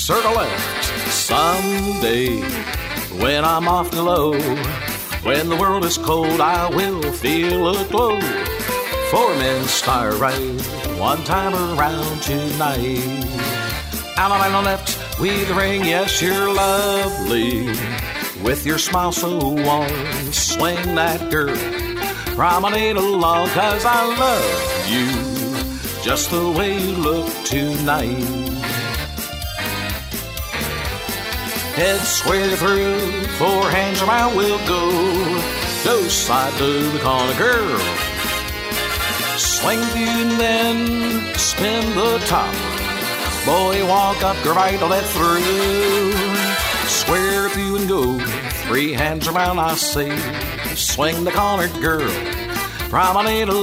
circle left. Someday, when I'm awfully low, when the world is cold, I will feel a glow. 4 men star right, one time around tonight. Out on my left, with the ring, yes, you're lovely. With your smile so warm, swing that girl. Promenade along, 'cause I love you, just the way you look tonight. Head square through, 4 hands around, we'll go. Go side to the corner, girl. Swing the view and then spin the top. Boy, walk up, girl, right on that through. Square through and go. 3 hands around, I say. Swing the corner, girl. Promenade